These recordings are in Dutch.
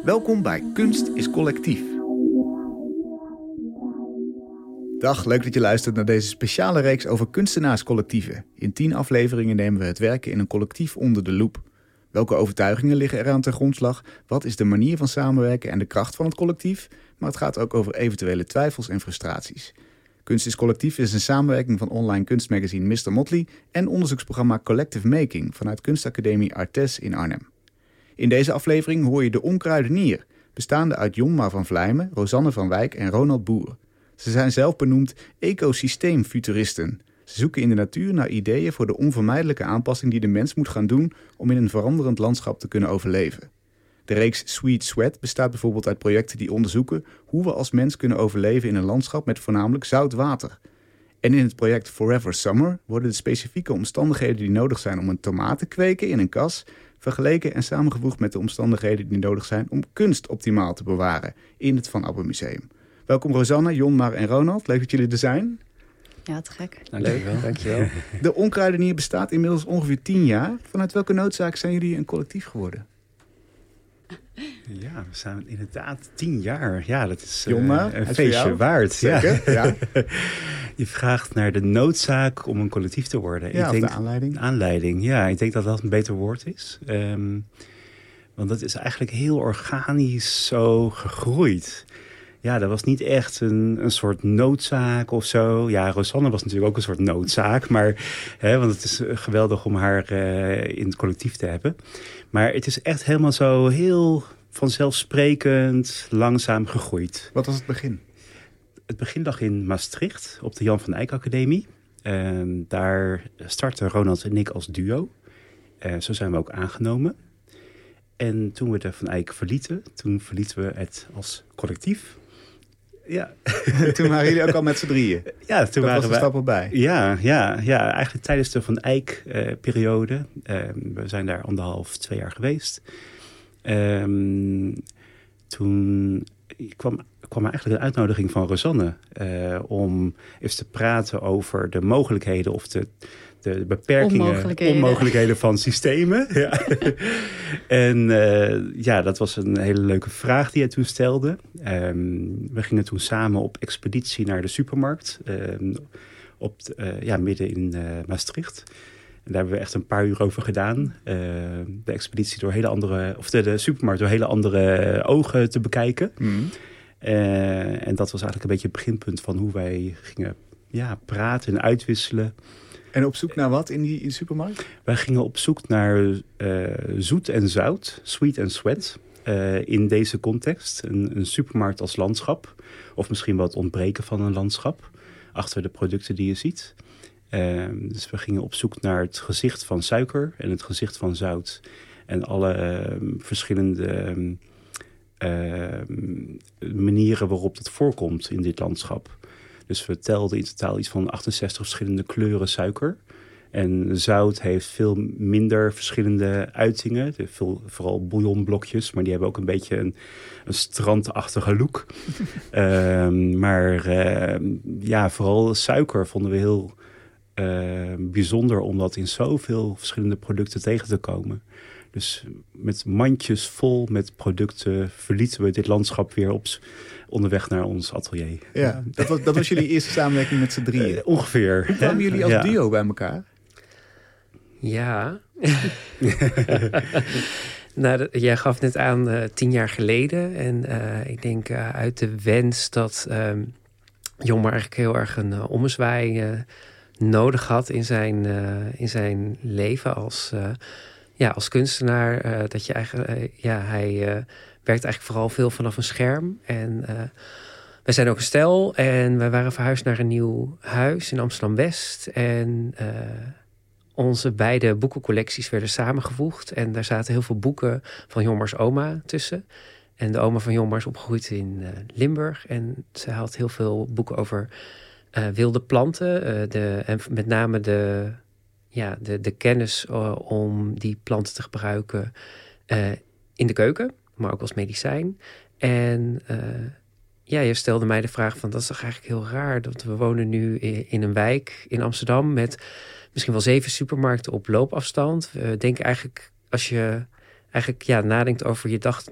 Welkom bij Kunst is Collectief. Dag, leuk dat je luistert naar deze speciale reeks over kunstenaarscollectieven. In 10 afleveringen nemen we het werken in een collectief onder de loep. Welke overtuigingen liggen eraan ten grondslag? Wat is de manier van samenwerken en de kracht van het collectief? Maar het gaat ook over eventuele twijfels en frustraties. Kunst is Collectief is een samenwerking van online kunstmagazine Mr. Motley en onderzoeksprogramma Collective Making vanuit Kunstacademie Artes in Arnhem. In deze aflevering hoor je de Onkruidenier, bestaande uit Jonmar van Vlijmen, Rosanne van Wijk en Ronald Boer. Ze zijn zelf benoemd ecosysteemfuturisten. Ze zoeken in de natuur naar ideeën voor de onvermijdelijke aanpassing die de mens moet gaan doen om in een veranderend landschap te kunnen overleven. De reeks Sweet Sweat bestaat bijvoorbeeld uit projecten die onderzoeken hoe we als mens kunnen overleven in een landschap met voornamelijk zout water. En in het project Forever Summer worden de specifieke omstandigheden die nodig zijn om een tomaat te kweken in een kas vergeleken en samengevoegd met de omstandigheden die nodig zijn om kunst optimaal te bewaren in het Van Abbe Museum. Welkom Rosanne, Jonmar en Ronald. Leuk dat jullie er zijn. Ja, te gek. Dankjewel. De Onkruidenier bestaat inmiddels ongeveer 10 jaar. Vanuit welke noodzaak zijn jullie een collectief geworden? Ja, we zijn inderdaad 10 jaar. Ja, dat is Jonmar, een feestje waard. Zeker, ja. Je vraagt naar de noodzaak om een collectief te worden. Ja, ik denk, de aanleiding. Aanleiding, ja. Ik denk dat dat een beter woord is. Want dat is eigenlijk heel organisch zo gegroeid. Ja, dat was niet echt een soort noodzaak of zo. Ja, Rosanne was natuurlijk ook een soort noodzaak. Maar, want het is geweldig om haar in het collectief te hebben. Maar het is echt helemaal zo heel vanzelfsprekend, langzaam gegroeid. Wat was het begin? Het begin lag in Maastricht op de Jan van Eyck Academie. Daar startten Ronald en ik als duo. Zo zijn we ook aangenomen. En toen we de Van Eyck verlieten, we het als collectief. Ja. Toen waren jullie ook al met z'n drieën? Ja, toen dat waren was de stap erbij. Ja, eigenlijk tijdens de Van Eyck-periode. We zijn daar 2 jaar geweest. Toen kwam er eigenlijk een uitnodiging van Rosanne om eens te praten over de mogelijkheden of de beperkingen, onmogelijkheden van systemen. Ja. En dat was een hele leuke vraag die hij toen stelde. We gingen toen samen op expeditie naar de supermarkt, midden in Maastricht. En daar hebben we echt een paar uur over gedaan. De expeditie door hele andere, of de supermarkt door hele andere ogen te bekijken. Mm. En dat was eigenlijk een beetje het beginpunt van hoe wij gingen praten en uitwisselen. En op zoek naar wat in die supermarkt? Wij gingen op zoek naar zoet en zout, sweet and sweat. In deze context. Een supermarkt als landschap. Of misschien wel het ontbreken van een landschap. Achter de producten die je ziet. Dus we gingen op zoek naar het gezicht van suiker en het gezicht van zout. En alle verschillende manieren waarop het voorkomt in dit landschap. Dus we telden in totaal iets van 68 verschillende kleuren suiker. En zout heeft veel minder verschillende uitingen. Vooral bouillonblokjes, maar die hebben ook een beetje een strandachtige look. Vooral suiker vonden we heel bijzonder om dat in zoveel verschillende producten tegen te komen. Dus met mandjes vol met producten verlieten we dit landschap weer onderweg naar ons atelier. Ja, dat was jullie eerste samenwerking met z'n drieën? Ongeveer. Hoe kwamen jullie als duo bij elkaar? Ja. Jij gaf net aan 10 jaar geleden. En ik denk uit de wens dat Jonmar eigenlijk heel erg een ommezwaai nodig had in zijn leven als kunstenaar. Dat je eigenlijk, hij werkt eigenlijk vooral veel vanaf een scherm. En wij zijn ook een stel en wij waren verhuisd naar een nieuw huis in Amsterdam-West. En onze beide boekencollecties werden samengevoegd. En daar zaten heel veel boeken van Jonmars oma tussen. En de oma van Jonmar is opgegroeid in Limburg. En ze had heel veel boeken over wilde planten. En met name de kennis om die planten te gebruiken in de keuken. Maar ook als medicijn. En je stelde mij de vraag van, dat is toch eigenlijk heel raar. Dat we wonen nu in een wijk in Amsterdam met misschien wel 7 supermarkten op loopafstand. We denken eigenlijk, als je nadenkt over je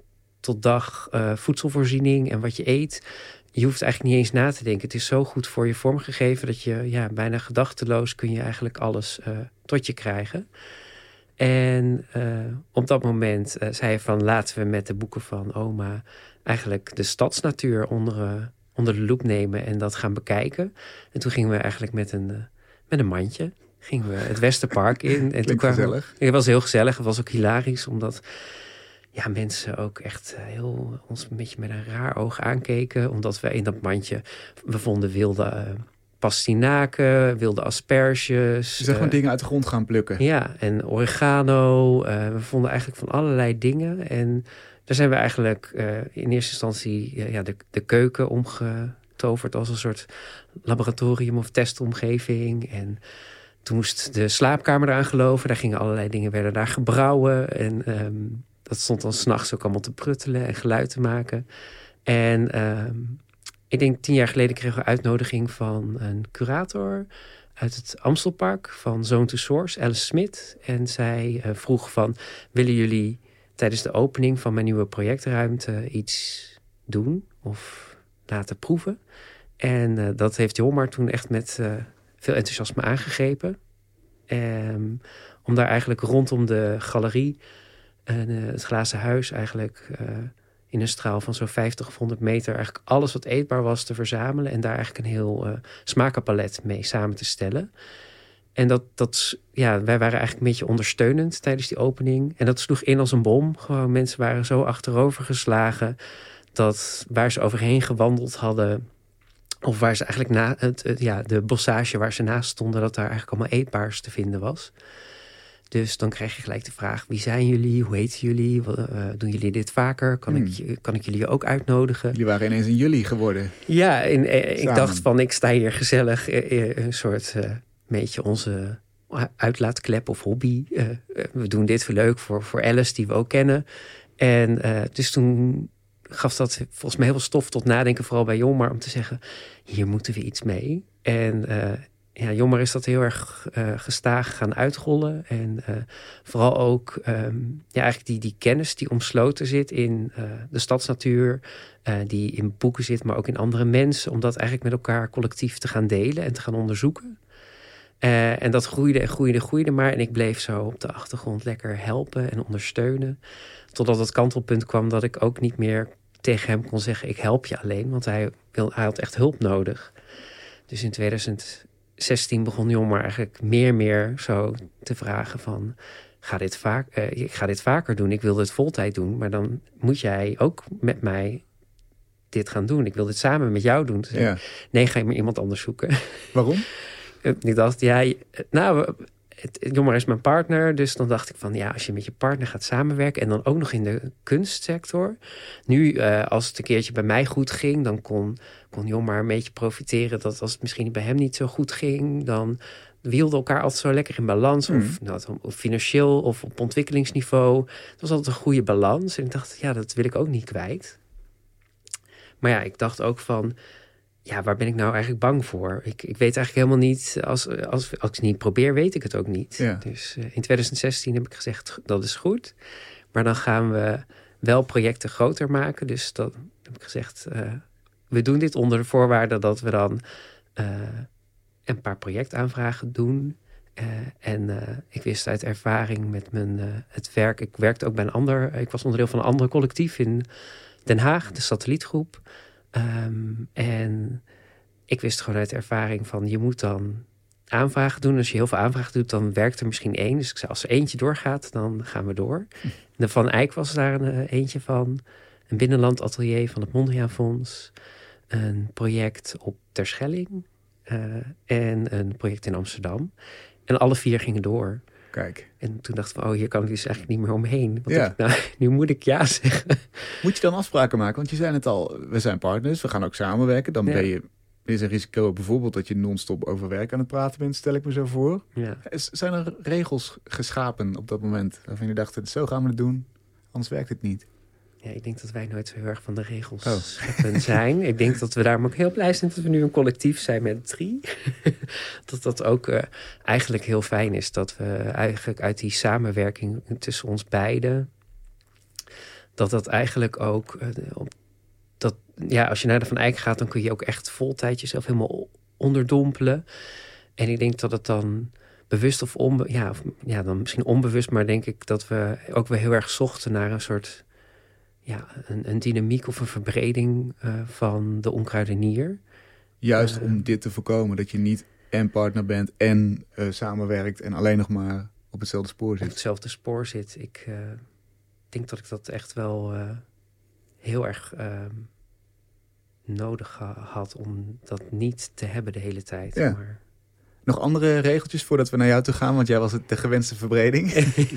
tot dag voedselvoorziening en wat je eet. Je hoeft eigenlijk niet eens na te denken. Het is zo goed voor je vormgegeven dat je bijna gedachteloos kun je eigenlijk alles tot je krijgen. En op dat moment zei hij van laten we met de boeken van oma eigenlijk de stadsnatuur onder de loep nemen en dat gaan bekijken. En toen gingen we eigenlijk met een mandje gingen we het Westerpark in. En toen gezellig. Het was heel gezellig. Het was ook hilarisch, omdat mensen ook echt ons een beetje met een raar oog aankeken. Omdat we in dat mandje, we vonden wilde pastinaken, wilde asperges. Je zag gewoon dingen uit de grond gaan plukken. Ja, en oregano. We vonden eigenlijk van allerlei dingen. En daar zijn we eigenlijk in eerste instantie de keuken omgetoverd als een soort laboratorium of testomgeving. En toen moest de slaapkamer eraan geloven. Daar gingen allerlei dingen, werden daar gebrouwen. En dat stond dan 's nachts ook allemaal te pruttelen en geluid te maken. En ik denk 10 jaar geleden kregen we uitnodiging van een curator uit het Amstelpark van Zone to Source, Alice Smit. En zij vroeg van, willen jullie tijdens de opening van mijn nieuwe projectruimte iets doen of laten proeven? En dat heeft Jomar toen echt met veel enthousiasme aangegrepen. Om daar eigenlijk rondom de galerie het glazen huis eigenlijk in een straal van zo'n 50 of 100 meter eigenlijk alles wat eetbaar was te verzamelen en daar eigenlijk een heel smakenpalet mee samen te stellen. En wij waren eigenlijk een beetje ondersteunend tijdens die opening. En dat sloeg in als een bom. Gewoon mensen waren zo achterover geslagen dat waar ze overheen gewandeld hadden, of waar ze eigenlijk de bossage waar ze naast stonden, dat daar eigenlijk allemaal eetbaars te vinden was. Dus dan krijg je gelijk de vraag, wie zijn jullie? Hoe heten jullie? Doen jullie dit vaker? Kan ik jullie ook uitnodigen? Jullie waren ineens een jullie geworden. Ja, en ik dacht van, ik sta hier gezellig een soort beetje onze uitlaatklep of hobby. We doen dit voor leuk voor Alice, die we ook kennen. En dus toen gaf dat volgens mij heel veel stof tot nadenken, vooral bij Jomar, om te zeggen, hier moeten we iets mee. En Jomar is dat heel erg gestaag gaan uitrollen. En vooral ook eigenlijk die kennis die omsloten zit in de stadsnatuur, die in boeken zit, maar ook in andere mensen, om dat eigenlijk met elkaar collectief te gaan delen en te gaan onderzoeken. En dat groeide en groeide maar. En ik bleef zo op de achtergrond lekker helpen en ondersteunen. Totdat het kantelpunt kwam dat ik ook niet meer tegen hem kon zeggen, ik help je alleen. Want hij had echt hulp nodig. Dus in 2016 begon Jomar eigenlijk meer zo te vragen van, ik ga dit vaker doen. Ik wil dit voltijd doen. Maar dan moet jij ook met mij dit gaan doen. Ik wil dit samen met jou doen. Dus nee, ga je maar iemand anders zoeken. Waarom? Ik dacht, Jomar is mijn partner. Dus dan dacht ik van, als je met je partner gaat samenwerken en dan ook nog in de kunstsector. Nu, als het een keertje bij mij goed ging, dan kon Jomar een beetje profiteren dat als het misschien bij hem niet zo goed ging, dan wielden elkaar altijd zo lekker in balans. Of financieel of op ontwikkelingsniveau. Het was altijd een goede balans. En ik dacht, dat wil ik ook niet kwijt. Maar ik dacht ook van, waar ben ik nou eigenlijk bang voor? Ik weet eigenlijk helemaal niet, als ik het niet probeer, weet ik het ook niet. Ja. Dus in 2016 heb ik gezegd, dat is goed. Maar dan gaan we wel projecten groter maken. Dus dan heb ik gezegd, we doen dit onder de voorwaarde dat we dan een paar projectaanvragen doen. Ik wist uit ervaring met het werk. Ik werkte ook bij ik was onderdeel van een ander collectief in Den Haag, de Satellietgroep. En ik wist gewoon uit ervaring van, je moet dan aanvragen doen. Als je heel veel aanvragen doet, dan werkt er misschien 1. Dus ik zei, als er eentje doorgaat, dan gaan we door. De Van Eyck was daar eentje van. Een binnenlandatelier van het Mondriaan Fonds. Een project op Terschelling. En een project in Amsterdam. En alle 4 gingen door. Kijk. En toen dachten we, hier kan ik dus eigenlijk niet meer omheen. Nu moet ik ja zeggen. Moet je dan afspraken maken? Want je zei het al, we zijn partners, we gaan ook samenwerken. Dan is een risico bijvoorbeeld dat je non-stop over werk aan het praten bent, stel ik me zo voor. Ja. Zijn er regels geschapen op dat moment waarvan je dacht, zo gaan we het doen, anders werkt het niet? Ja, ik denk dat wij nooit zo heel erg van de regels scheppen zijn. Ik denk dat we daarom ook heel blij zijn dat we nu een collectief zijn met 3. Dat ook eigenlijk heel fijn is. Dat we eigenlijk uit die samenwerking tussen ons beiden dat eigenlijk ook... als je naar de Van Eyck gaat, dan kun je ook echt vol tijd jezelf helemaal onderdompelen. En ik denk dat het dan bewust of dan misschien onbewust, maar denk ik dat we ook wel heel erg zochten naar een soort een dynamiek of een verbreding van de onkruidenier. Juist om dit te voorkomen, dat je niet en partner bent en samenwerkt en alleen nog maar op hetzelfde spoor zit. Op hetzelfde spoor zit. Ik denk dat ik dat echt wel heel erg nodig had om dat niet te hebben de hele tijd. Ja. Maar... Nog andere regeltjes voordat we naar jou toe gaan? Want jij was de gewenste verbreding.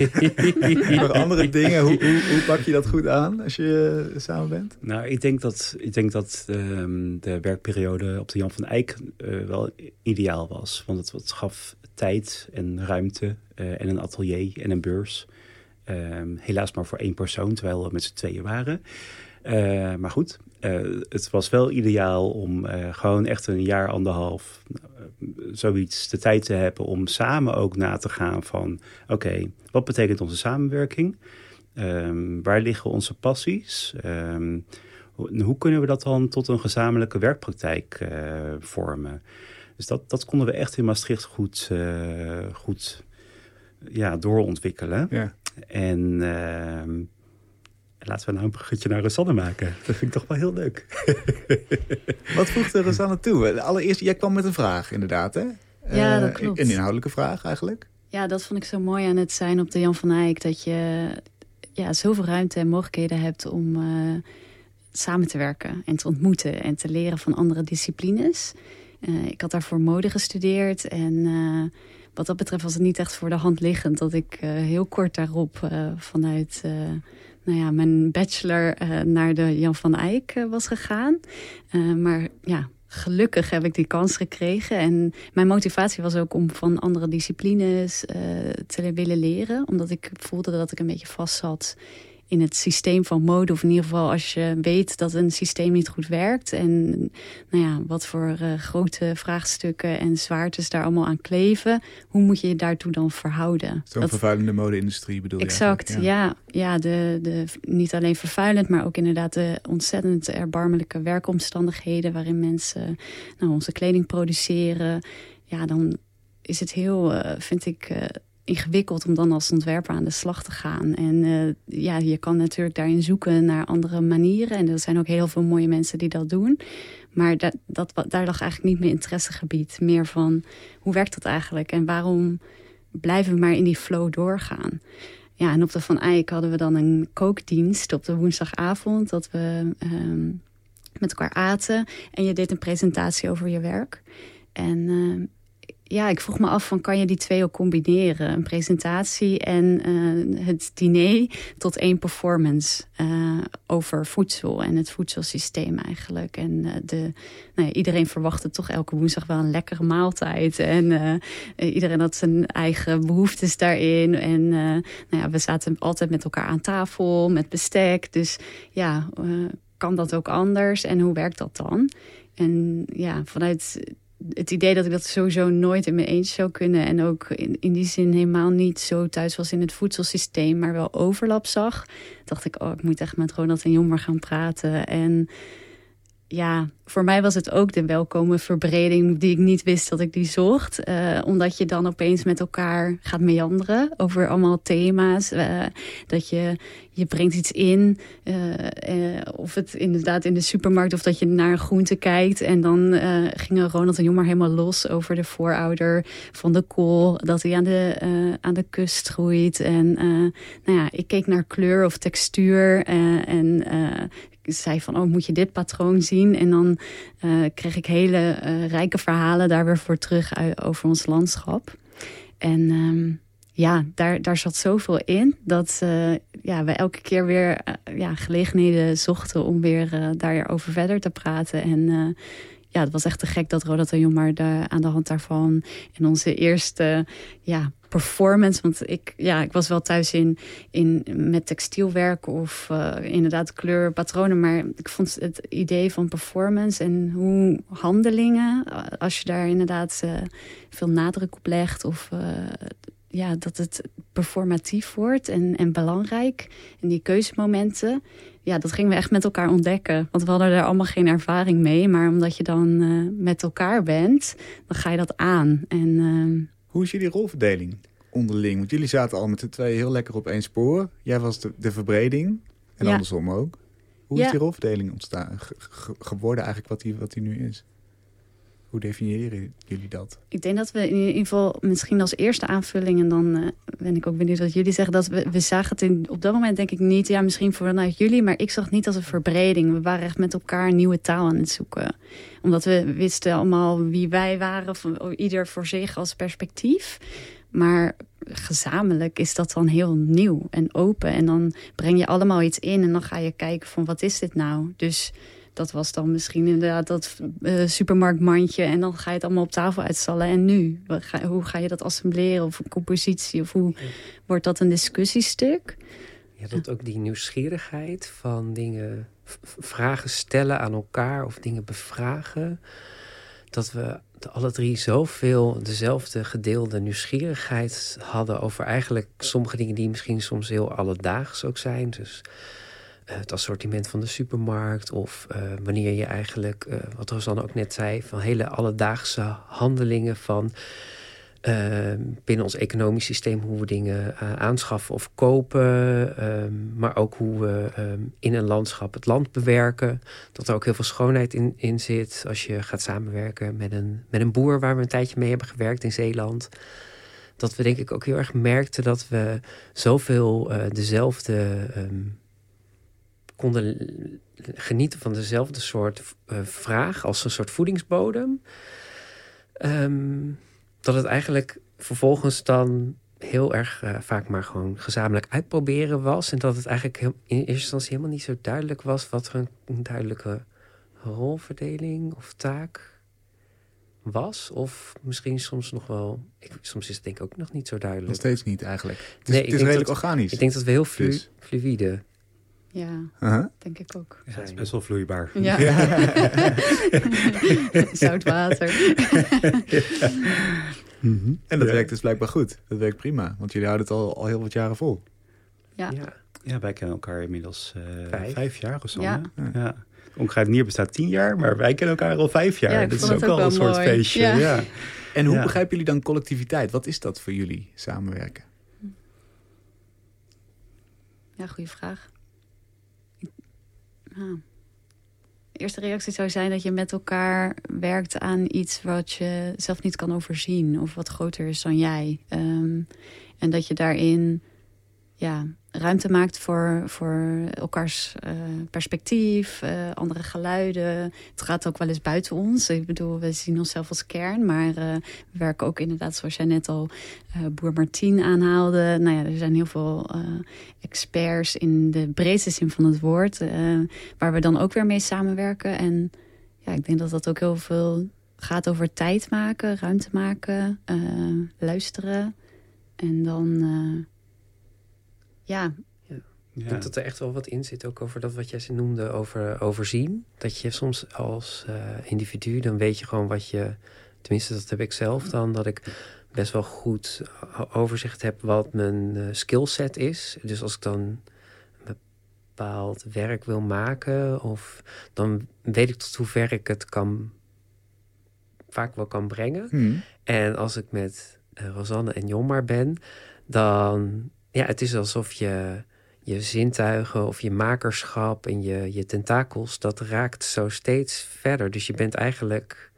Nog andere dingen? Hoe pak je dat goed aan als je samen bent? Nou, ik denk dat de werkperiode op de Jan van Eyck wel ideaal was. Want het gaf tijd en ruimte en een atelier en een beurs. Helaas maar voor 1 persoon, terwijl we met z'n tweeën waren. Maar goed, het was wel ideaal om gewoon echt 1 jaar, 1,5... zoiets de tijd te hebben om samen ook na te gaan van... oké, wat betekent onze samenwerking? Waar liggen onze passies? Hoe kunnen we dat dan tot een gezamenlijke werkpraktijk vormen? Dus dat konden we echt in Maastricht goed doorontwikkelen. Ja. En laten we nou een bruggetje naar Rosanne maken. Dat vind ik toch wel heel leuk. Wat voegde Rosanne toe? Allereerst, jij kwam met een vraag inderdaad, hè? Ja, dat klopt. Een inhoudelijke vraag eigenlijk. Ja, dat vond ik zo mooi aan het zijn op de Jan van Eyck. Dat je zoveel ruimte en mogelijkheden hebt om samen te werken en te ontmoeten en te leren van andere disciplines. Ik had daarvoor mode gestudeerd en wat dat betreft was het niet echt voor de hand liggend dat ik heel kort daarop vanuit mijn bachelor naar de Jan van Eyck was gegaan. Maar ja, gelukkig heb ik die kans gekregen. En mijn motivatie was ook om van andere disciplines te willen leren. Omdat ik voelde dat ik een beetje vast zat in het systeem van mode. Of in ieder geval als je weet dat een systeem niet goed werkt. En wat voor grote vraagstukken en zwaartes daar allemaal aan kleven. Hoe moet je je daartoe dan verhouden? Zo'n vervuilende mode-industrie bedoel je? Exact, ja. Niet alleen vervuilend, maar ook inderdaad de ontzettend erbarmelijke werkomstandigheden waarin mensen onze kleding produceren. Ja, dan is het heel, vind ik, ingewikkeld om dan als ontwerper aan de slag te gaan. En je kan natuurlijk daarin zoeken naar andere manieren. En er zijn ook heel veel mooie mensen die dat doen. Maar daar lag eigenlijk niet meer interessegebied. Meer van, hoe werkt dat eigenlijk? En waarom blijven we maar in die flow doorgaan? Ja, en op de Van Eyck hadden we dan een kookdienst op de woensdagavond. Dat we met elkaar aten. En je deed een presentatie over je werk. En ik vroeg me af van, kan je die twee ook combineren? Een presentatie en het diner tot 1 performance over voedsel en het voedselsysteem eigenlijk. En iedereen verwachtte toch elke woensdag wel een lekkere maaltijd. En iedereen had zijn eigen behoeftes daarin. En we zaten altijd met elkaar aan tafel, met bestek. Dus kan dat ook anders? En hoe werkt dat dan? En vanuit het idee dat ik dat sowieso nooit in mijn eentje zou kunnen. En ook in die zin helemaal niet zo thuis was in het voedselsysteem. Maar wel overlap zag. Dacht ik, ik moet echt met Ronald en Jommer gaan praten. En ja, voor mij was het ook de welkome verbreding die ik niet wist dat ik die zocht. Omdat je dan opeens met elkaar gaat meanderen over allemaal thema's. Dat je brengt iets in. Of het inderdaad in de supermarkt of dat je naar een groente kijkt. En dan gingen Ronald en Jommer helemaal los over de voorouder van de kool. Dat hij aan de kust groeit. En ik keek naar kleur of textuur. Ik zei van, moet je dit patroon zien? En dan kreeg ik hele rijke verhalen daar weer voor terug over ons landschap. En daar zat zoveel in dat we elke keer weer gelegenheden zochten om weer daarover verder te praten. En het was echt te gek dat Ronald en Jommer aan de hand daarvan en onze eerste performance. Want ik was wel thuis met textielwerk of inderdaad kleurpatronen. Maar ik vond het idee van performance en hoe handelingen, als je daar inderdaad veel nadruk op legt of dat het performatief wordt en belangrijk. En die keuzemomenten, dat gingen we echt met elkaar ontdekken. Want we hadden er allemaal geen ervaring mee. Maar omdat je dan met elkaar bent, dan ga je dat aan. En, hoe is jullie rolverdeling onderling? Want jullie zaten al met de twee heel lekker op één spoor. Jij was de verbreding en andersom ook. Hoe is die rolverdeling ontstaan, geworden eigenlijk wat die nu is? Hoe definiëren jullie dat? Ik denk dat we in ieder geval misschien als eerste aanvulling... en dan ben ik ook benieuwd wat jullie zeggen... dat we zagen het op dat moment denk ik niet... ja, misschien vanuit jullie, maar ik zag het niet als een verbreding. We waren echt met elkaar een nieuwe taal aan het zoeken. Omdat we wisten allemaal wie wij waren... ieder voor zich als perspectief. Maar gezamenlijk is dat dan heel nieuw en open. En dan breng je allemaal iets in... en dan ga je kijken van wat is dit nou? Dus... dat was dan misschien inderdaad dat supermarktmandje... en dan ga je het allemaal op tafel uitstallen. En nu? Hoe ga je dat assembleren? Of een compositie? Of hoe wordt dat een discussiestuk? Ja, dat ook die nieuwsgierigheid van dingen... vragen stellen aan elkaar of dingen bevragen. Dat we alle drie zoveel dezelfde gedeelde nieuwsgierigheid hadden... over eigenlijk sommige dingen die misschien soms heel alledaags ook zijn. Dus... het assortiment van de supermarkt... of wanneer je eigenlijk, wat Rosanne ook net zei... van hele alledaagse handelingen van... binnen ons economisch systeem... hoe we dingen aanschaffen of kopen... maar ook hoe we in een landschap het land bewerken. Dat er ook heel veel schoonheid in zit... als je gaat samenwerken met een boer... waar we een tijdje mee hebben gewerkt in Zeeland... dat we denk ik ook heel erg merkten... dat we zoveel dezelfde... konden genieten van dezelfde soort vraag... als een soort voedingsbodem. Dat het eigenlijk vervolgens dan heel erg vaak maar gewoon gezamenlijk uitproberen was. En dat het eigenlijk in eerste instantie helemaal niet zo duidelijk was... wat er een duidelijke rolverdeling of taak was. Of misschien soms nog wel... soms is het denk ik ook nog niet zo duidelijk. Nog steeds niet eigenlijk. Het is redelijk organisch. Ik denk dat we heel fluïde... Ja, denk ik ook. Ja, het is best wel vloeibaar. Ja. Zout water. En dat werkt dus blijkbaar goed. Dat werkt prima. Want jullie houden het al heel wat jaren vol. Ja, wij kennen elkaar inmiddels 5 jaar of zo. Ja. Onkruidenier bestaat 10 jaar, maar wij kennen elkaar al 5 jaar. Ja, dat is ook wel een soort mooi. feestje. Ja. En hoe begrijpen jullie dan collectiviteit? Wat is dat voor jullie, samenwerken? Ja, goede vraag. De eerste reactie zou zijn dat je met elkaar werkt aan iets wat je zelf niet kan overzien. Of wat groter is dan jij. En dat je daarin ruimte maakt voor elkaars perspectief, andere geluiden. Het gaat ook wel eens buiten ons. Ik bedoel, we zien onszelf als kern. Maar we werken ook inderdaad, zoals jij net al Boer Martien aanhaalde. Nou ja, er zijn heel veel experts in de breedste zin van het woord. Waar we dan ook weer mee samenwerken. En ja, ik denk dat dat ook heel veel gaat over tijd maken, ruimte maken, luisteren. En dan... Ik denk dat er echt wel wat in zit, ook over dat wat jij noemde, over overzien. Dat je soms als individu, dan weet je gewoon wat je... Tenminste, dat heb ik zelf dan, dat ik best wel goed overzicht heb wat mijn skillset is. Dus als ik dan een bepaald werk wil maken, of dan weet ik tot hoever ik het vaak wel kan brengen. En als ik met Rosanne en Jonmar ben, dan... Ja, het is alsof je zintuigen of je makerschap en je tentakels... dat raakt zo steeds verder. Dus je bent eigenlijk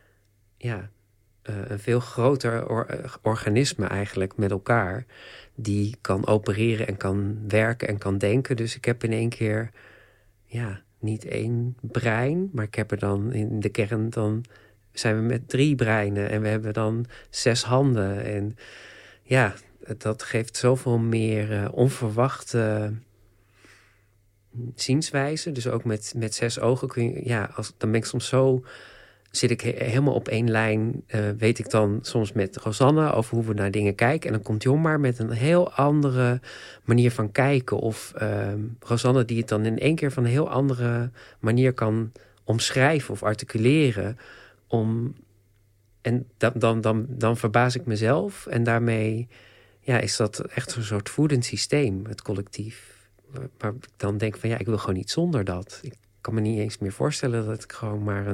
een veel groter organisme eigenlijk met elkaar... die kan opereren en kan werken en kan denken. Dus ik heb in één keer niet 1 brein... maar ik heb er dan in de kern... dan zijn we met 3 breinen en we hebben dan 6 handen. En ja... Dat geeft zoveel meer onverwachte zienswijze. Dus ook met 6 ogen kun je... dan ben ik soms zo... Zit ik helemaal op 1 lijn... weet ik dan soms met Rosanne over hoe we naar dingen kijken. En dan komt Jonmar met een heel andere manier van kijken. Of Rosanne die het dan in één keer van een heel andere manier kan omschrijven of articuleren. En dan verbaas ik mezelf. En daarmee... is dat echt een soort voedend systeem, het collectief. Maar ik dan denk van ik wil gewoon niet zonder dat. Ik kan me niet eens meer voorstellen dat ik gewoon maar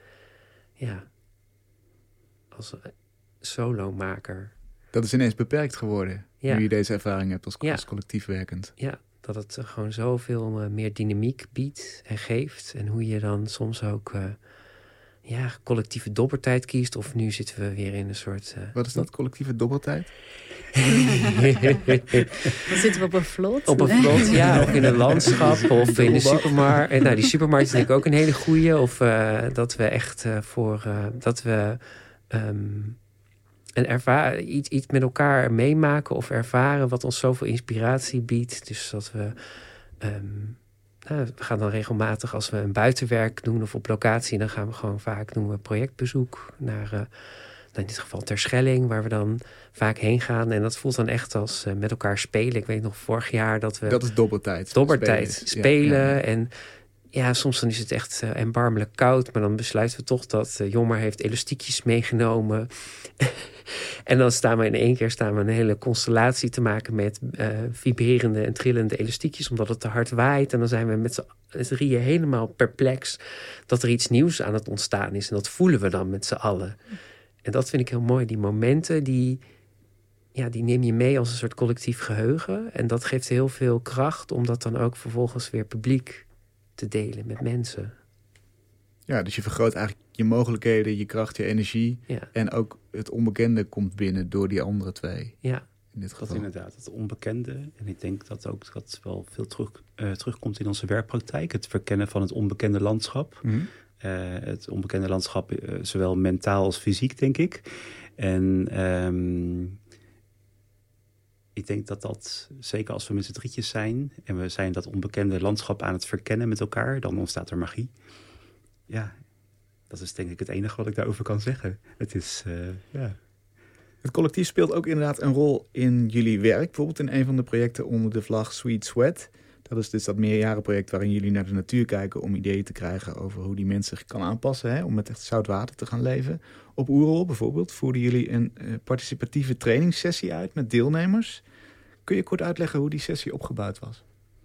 als solomaker. Dat is ineens beperkt geworden, nu je deze ervaring hebt als collectief werkend. Ja, dat het gewoon zoveel meer dynamiek biedt en geeft. En hoe je dan soms ook collectieve dobbertijd kiest. Of nu zitten we weer in een soort... Wat is dat, collectieve dobbeltijd? Dan zitten we op een vlot. Op een vlot, of in een landschap, of in de supermarkt. Nou, die supermarkt is denk ik ook een hele goeie. Of dat we echt dat we iets met elkaar meemaken of ervaren wat ons zoveel inspiratie biedt. Dus dat we... we gaan dan regelmatig, als we een buitenwerk doen of op locatie, dan gaan we gewoon vaak doen we projectbezoek naar, in dit geval Terschelling, waar we dan vaak heen gaan. En dat voelt dan echt als met elkaar spelen. Ik weet nog vorig jaar dat we... Dat is dobbertijd. Spelen. Ja. En soms dan is het echt erbarmelijk koud, maar dan besluiten we toch dat Jomar heeft elastiekjes meegenomen. En dan staan we in één keer een hele constellatie te maken met vibrerende en trillende elastiekjes, omdat het te hard waait. En dan zijn we met z'n drieën helemaal perplex dat er iets nieuws aan het ontstaan is. En dat voelen we dan met z'n allen. En dat vind ik heel mooi. Die momenten, die neem je mee als een soort collectief geheugen. En dat geeft heel veel kracht om dat dan ook vervolgens weer publiek te delen met mensen. Ja, dus je vergroot eigenlijk je mogelijkheden, je kracht, je energie. Ja. En ook het onbekende komt binnen door die andere twee. Ja. In dit geval. Dat inderdaad, het onbekende. En ik denk dat ook dat wel veel terugkomt in onze werkpraktijk. Het verkennen van het onbekende landschap. Mm-hmm. Het onbekende landschap, zowel mentaal als fysiek, denk ik. En ik denk dat zeker als we met z'n drietjes zijn en we zijn dat onbekende landschap aan het verkennen met elkaar, dan ontstaat er magie. Ja, dat is denk ik het enige wat ik daarover kan zeggen. Het is, Het collectief speelt ook inderdaad een rol in jullie werk. Bijvoorbeeld in een van de projecten onder de vlag Sweet Sweat. Dat is dus dat meerjarenproject waarin jullie naar de natuur kijken om ideeën te krijgen over hoe die mens zich kan aanpassen, om met echt zout water te gaan leven. Op Oerol bijvoorbeeld voerden jullie een participatieve trainingssessie uit met deelnemers. Kun je kort uitleggen hoe die sessie opgebouwd was?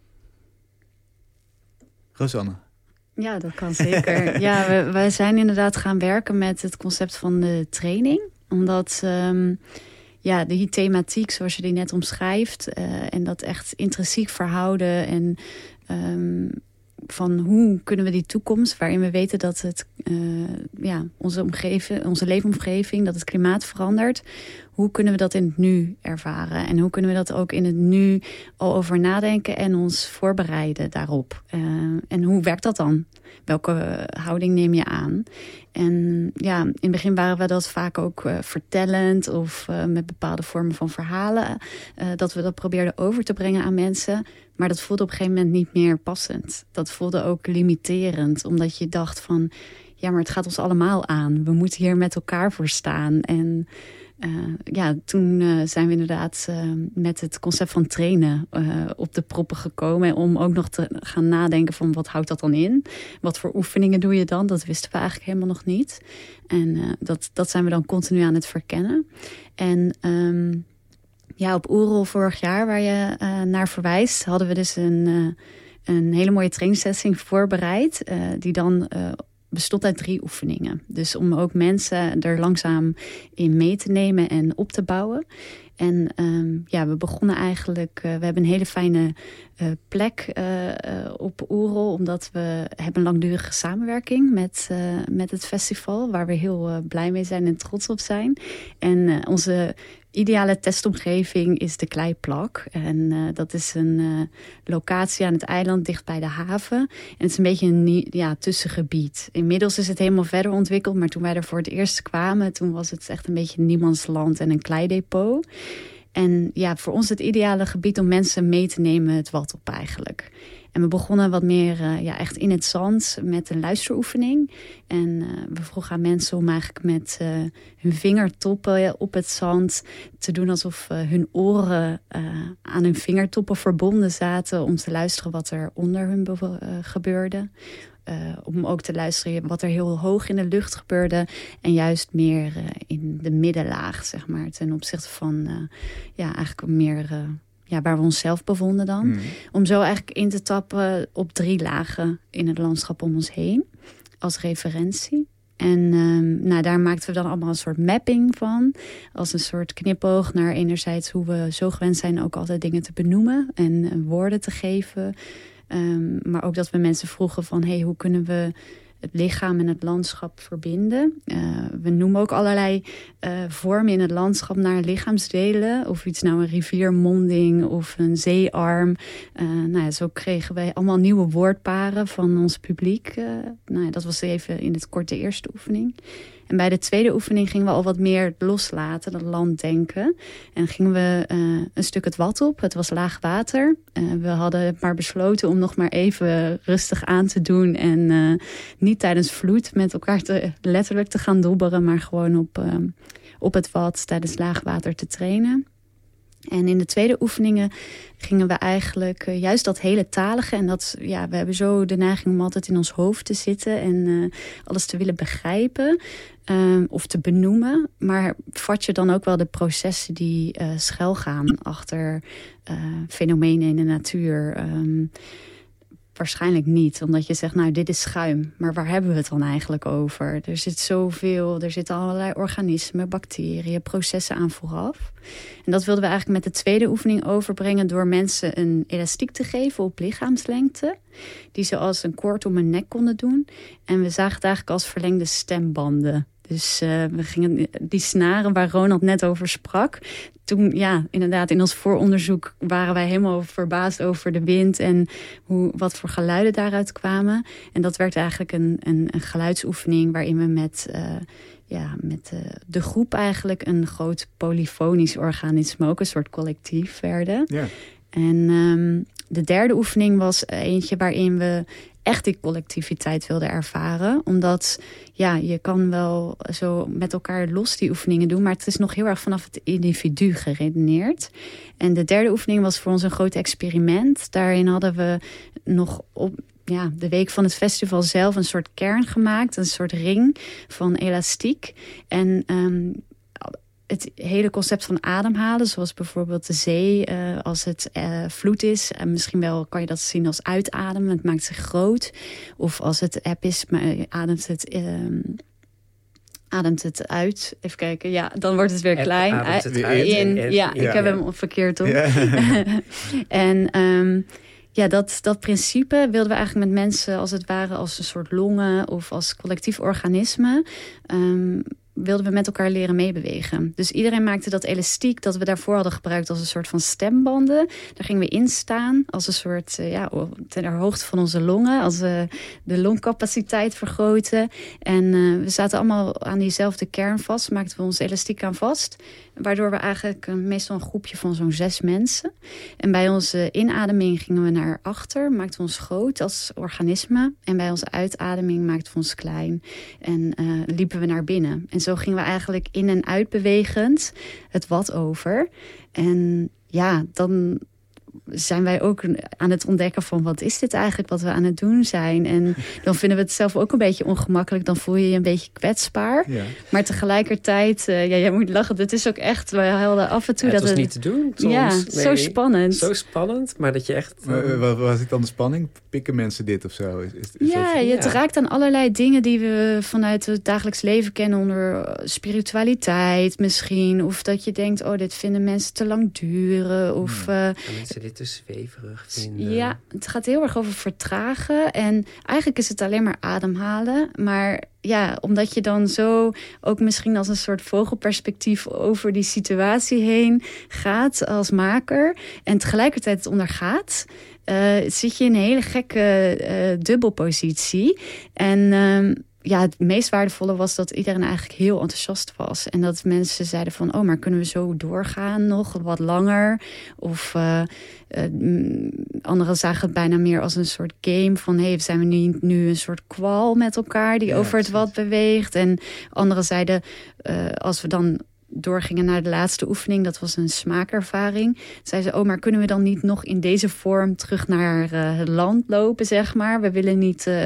Rosanne. Ja, dat kan zeker. Wij zijn inderdaad gaan werken met het concept van de training. Omdat die thematiek, zoals je die net omschrijft, en dat echt intrinsiek verhouden en van hoe kunnen we die toekomst, waarin we weten dat het onze leefomgeving, dat het klimaat verandert, hoe kunnen we dat in het nu ervaren? En hoe kunnen we dat ook in het nu al over nadenken en ons voorbereiden daarop? En hoe werkt dat dan? Welke houding neem je aan? En in het begin waren we dat vaak ook vertellend of met bepaalde vormen van verhalen. Dat we dat probeerden over te brengen aan mensen. Maar dat voelde op een gegeven moment niet meer passend. Dat voelde ook limiterend, omdat je dacht van, maar het gaat ons allemaal aan. We moeten hier met elkaar voor staan. En toen zijn we inderdaad met het concept van trainen op de proppen gekomen. Om ook nog te gaan nadenken van wat houdt dat dan in? Wat voor oefeningen doe je dan? Dat wisten we eigenlijk helemaal nog niet. En dat zijn we dan continu aan het verkennen. En op Oerol vorig jaar, waar je naar verwijst, hadden we dus een hele mooie trainingssessie voorbereid. Die dan bestond uit 3 oefeningen. Dus om ook mensen er langzaam in mee te nemen en op te bouwen. En we begonnen eigenlijk... we hebben een hele fijne plek op Oerol, omdat we hebben een langdurige samenwerking met het festival, waar we heel blij mee zijn en trots op zijn. En onze ideale testomgeving is de Kleiplak. En dat is een locatie aan het eiland dicht bij de haven. En het is een beetje een tussengebied. Inmiddels is het helemaal verder ontwikkeld, maar toen wij er voor het eerst kwamen, toen was het echt een beetje niemandsland en een kleidepot. En voor ons het ideale gebied om mensen mee te nemen het wat op eigenlijk. En we begonnen wat meer echt in het zand met een luisteroefening. En we vroegen aan mensen om eigenlijk met hun vingertoppen op het zand te doen alsof hun oren aan hun vingertoppen verbonden zaten om te luisteren wat er onder hun gebeurde. om ook te luisteren wat er heel hoog in de lucht gebeurde. En juist meer in de middenlaag, zeg maar. Ten opzichte van eigenlijk meer waar we onszelf bevonden dan. Mm. Om zo eigenlijk in te tappen op 3 lagen in het landschap om ons heen. Als referentie. En daar maakten we dan allemaal een soort mapping van. Als een soort knipoog naar enerzijds hoe we zo gewend zijn ook altijd dingen te benoemen. En woorden te geven. Maar ook dat we mensen vroegen van hoe kunnen we het lichaam en het landschap verbinden. We noemen ook allerlei vormen in het landschap naar lichaamsdelen. Of iets nou een riviermonding of een zeearm. Zo kregen wij allemaal nieuwe woordparen van ons publiek. Dat was even in het kort de eerste oefening. En bij de tweede oefening gingen we al wat meer loslaten, dat landdenken. En gingen we een stuk het wat op. Het was laag water. We hadden maar besloten om nog maar even rustig aan te doen. En niet tijdens vloed met elkaar letterlijk te gaan dobberen. Maar gewoon op het wat tijdens laag water te trainen. En in de tweede oefeningen gingen we eigenlijk juist dat hele talige. En we hebben zo de neiging om altijd in ons hoofd te zitten. En alles te willen begrijpen. Of te benoemen. Maar vat je dan ook wel de processen die schuilgaan achter fenomenen in de natuur? Waarschijnlijk niet, omdat je zegt, dit is schuim. Maar waar hebben we het dan eigenlijk over? Er zit zoveel, er zitten allerlei organismen, bacteriën, processen aan vooraf. En dat wilden we eigenlijk met de tweede oefening overbrengen door mensen een elastiek te geven op lichaamslengte. Die ze als een koord om hun nek konden doen. En we zagen het eigenlijk als verlengde stembanden. Dus we gingen die snaren waar Ronald net over sprak. Toen, inderdaad, in ons vooronderzoek waren wij helemaal verbaasd over de wind en wat voor geluiden daaruit kwamen. En dat werd eigenlijk een geluidsoefening waarin we met de groep eigenlijk een groot polyfonisch organisme, ook een soort collectief werden. Ja. En de derde oefening was eentje waarin we echt die collectiviteit wilden ervaren. Omdat je kan wel zo met elkaar los die oefeningen doen, maar het is nog heel erg vanaf het individu geredeneerd. En de derde oefening was voor ons een groot experiment. Daarin hadden we nog op de week van het festival zelf een soort kern gemaakt. Een soort ring van elastiek. En het hele concept van ademhalen, zoals bijvoorbeeld de zee als het vloed is. En misschien wel kan je dat zien als uitademen, het maakt zich groot. Of als het eb is, maar ademt het uit. Even kijken, dan wordt het weer klein. Ademt het uit in. Ik heb hem verkeerd op. Ja. En dat principe wilden we eigenlijk met mensen als het ware als een soort longen of als collectief organisme wilden we met elkaar leren meebewegen. Dus iedereen maakte dat elastiek dat we daarvoor hadden gebruikt als een soort van stembanden. Daar gingen we in staan als een soort, ten hoogte van onze longen. Als we de longcapaciteit vergroten. En we zaten allemaal aan diezelfde kern vast. Maakten we ons elastiek aan vast. Waardoor we eigenlijk meestal een groepje van zo'n 6 mensen. En bij onze inademing gingen we naar achter. Maakten we ons groot als organisme. En bij onze uitademing maakten we ons klein. En liepen we naar binnen. En zo gingen we eigenlijk in en uit bewegend het wat over. En dan zijn wij ook aan het ontdekken van wat is dit eigenlijk wat we aan het doen zijn. En dan vinden we het zelf ook een beetje ongemakkelijk. Dan voel je je een beetje kwetsbaar. Ja. Maar tegelijkertijd, jij moet lachen. Het is ook echt, we hadden af en toe het was niet te doen soms. Zo spannend. Zo spannend, maar dat je echt Wat was het dan de spanning? Pikken mensen dit of zo? Het raakt aan allerlei dingen die we vanuit het dagelijks leven kennen onder spiritualiteit misschien. Of dat je denkt, dit vinden mensen te lang duren. Of mensen dit te zweverig vinden. Ja, het gaat heel erg over vertragen. En eigenlijk is het alleen maar ademhalen. Maar omdat je dan zo ook misschien als een soort vogelperspectief over die situatie heen gaat als maker. En tegelijkertijd het ondergaat. Zit je in een hele gekke dubbelpositie. En het meest waardevolle was dat iedereen eigenlijk heel enthousiast was. En dat mensen zeiden van, maar kunnen we zo doorgaan nog wat langer? Of anderen zagen het bijna meer als een soort game van, zijn we nu een soort kwal met elkaar die over het wat beweegt? En anderen zeiden, als we dan doorgingen naar de laatste oefening, dat was een smaakervaring. Zeiden ze, maar kunnen we dan niet nog in deze vorm terug naar het land lopen, zeg maar? We willen niet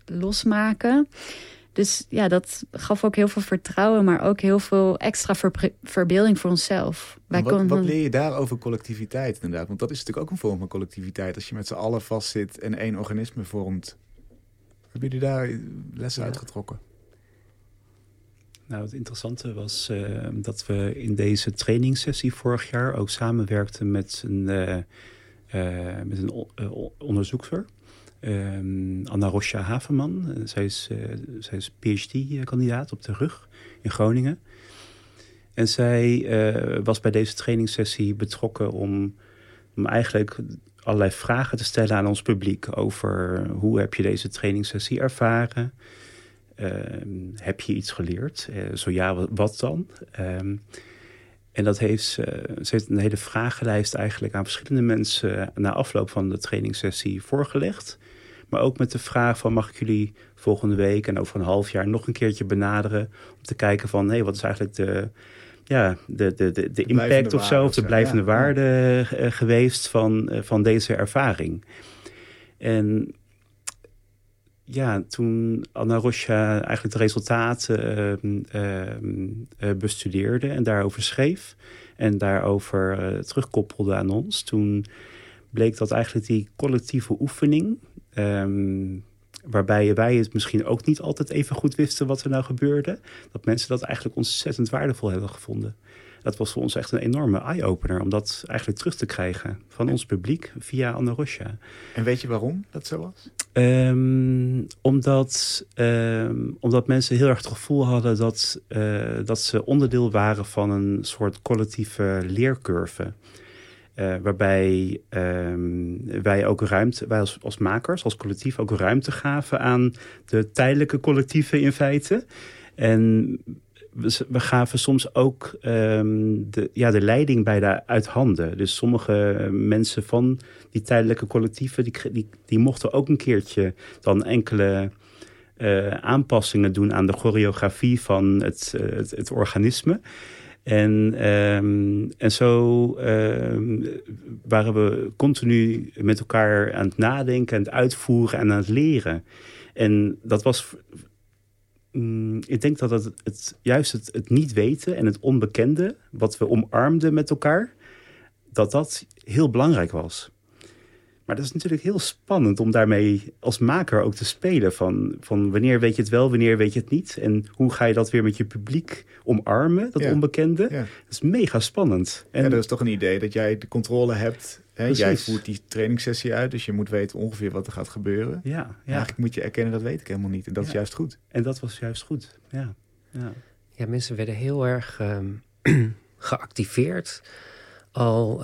losmaken. Dus ja, dat gaf ook heel veel vertrouwen, maar ook heel veel extra verbeelding voor onszelf. Wat leer je daar over collectiviteit inderdaad? Want dat is natuurlijk ook een vorm van collectiviteit. Als je met z'n allen vastzit en één organisme vormt. Hebben jullie daar lessen uitgetrokken? Nou, het interessante was dat we in deze trainingssessie vorig jaar ook samenwerkten met een onderzoekster. Anna Rocha Haveman. Zij is PhD-kandidaat op de rug in Groningen. En zij was bij deze trainingssessie betrokken om eigenlijk allerlei vragen te stellen aan ons publiek over hoe heb je deze trainingssessie ervaren? Heb je iets geleerd? Zo ja, wat dan? En dat ze heeft een hele vragenlijst eigenlijk aan verschillende mensen na afloop van de trainingssessie voorgelegd. Maar ook met de vraag van mag ik jullie volgende week en over een half jaar nog een keertje benaderen om te kijken van wat is eigenlijk de impact of zo, of de blijvende waarde geweest van deze ervaring. En ja, toen Anna Rocha eigenlijk de resultaten bestudeerde en daarover schreef en daarover terugkoppelde aan ons, toen bleek dat eigenlijk die collectieve oefening, waarbij wij het misschien ook niet altijd even goed wisten wat er nou gebeurde, dat mensen dat eigenlijk ontzettend waardevol hebben gevonden. Dat was voor ons echt een enorme eye-opener om dat eigenlijk terug te krijgen van ons publiek via Anna Rocha. En weet je waarom dat zo was? Omdat mensen heel erg het gevoel hadden dat ze onderdeel waren van een soort collectieve leercurve. Waarbij wij ook wij als makers, als collectief ook ruimte gaven aan de tijdelijke collectieven in feite. En we gaven soms ook de leiding bijna uit handen. Dus sommige mensen van die tijdelijke collectieven, die mochten ook een keertje dan enkele aanpassingen doen aan de choreografie van het organisme. En zo waren we continu met elkaar aan het nadenken, aan het uitvoeren en aan het leren. En dat was, ik denk dat juist het niet weten en het onbekende, wat we omarmden met elkaar, dat heel belangrijk was. Maar dat is natuurlijk heel spannend om daarmee als maker ook te spelen. Van wanneer weet je het wel, wanneer weet je het niet. En hoe ga je dat weer met je publiek omarmen, dat onbekende. Ja. Dat is mega spannend. En dat is toch een idee dat jij de controle hebt. Hè? Jij voert die trainingssessie uit, dus je moet weten ongeveer wat er gaat gebeuren. Ja. Eigenlijk moet je erkennen, dat weet ik helemaal niet. En dat is juist goed. En dat was juist goed, Ja, mensen werden heel erg geactiveerd. Al